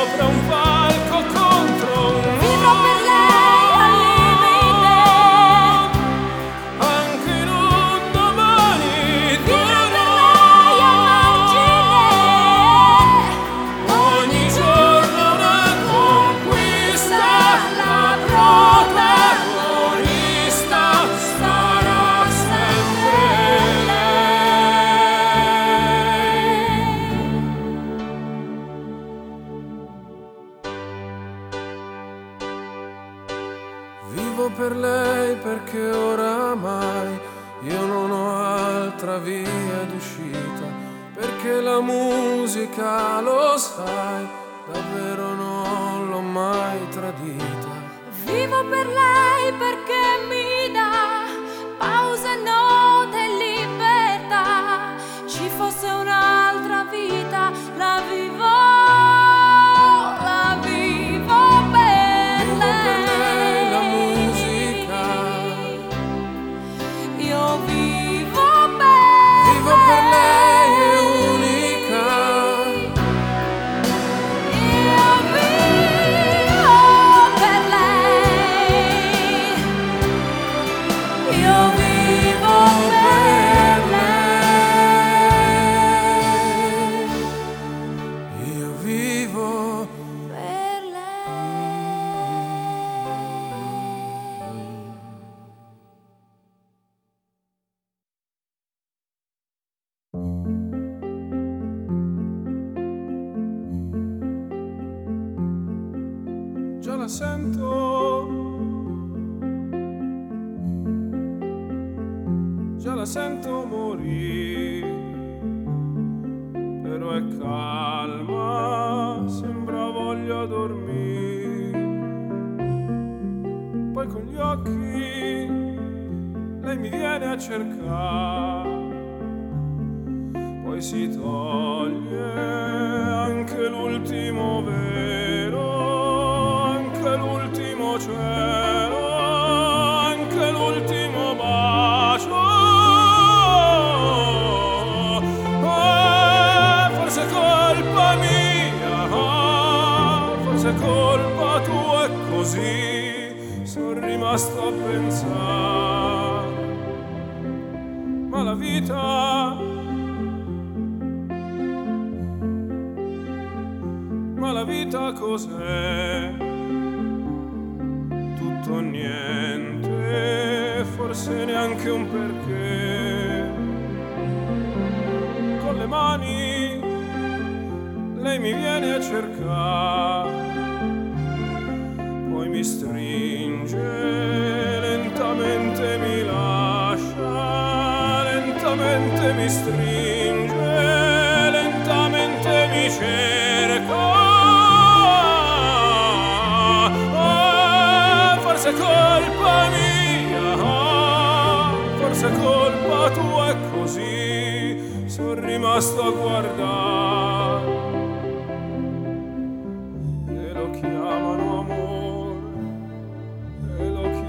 sopra un palco contro un Vivrò per lei al limite, anche in un domani vivrò per duro. lei a margine. Ogni giorno una conquista, la protagonista sarà sempre lei. Vivo per lei perché oramai io non ho altra via d'uscita, perché la musica, lo sai, davvero non l'ho mai tradita. Vivo per lei perché mi dà pause, note e libertà. Ci fosse un'altra vita, la vivo per Vivo per lei la lei. musica, Io vivo vivo per lei è unica. Io vivo per lei. Io vivo per lei. Io vivo per lei. già la sento, già la sento morire, però è calma, sembra voglia dormire. Poi con gli occhi lei mi viene a cercare, poi si toglie anche l'ultimo velo, anche l'ultimo cielo, anche l'ultimo bacio. Forse è colpa mia, forse è colpa tua, è così, sono rimasto a pensare. Ma la vita, ma la vita cos'è? Tutto o niente, forse neanche un perché. Con le mani lei mi viene a cercare, poi mi stringe, lentamente mi lascia, lentamente mi stringe, lentamente mi cerca. Forse è colpa mia, forse è colpa tua, è così, sono rimasto a guardare e lo chiamo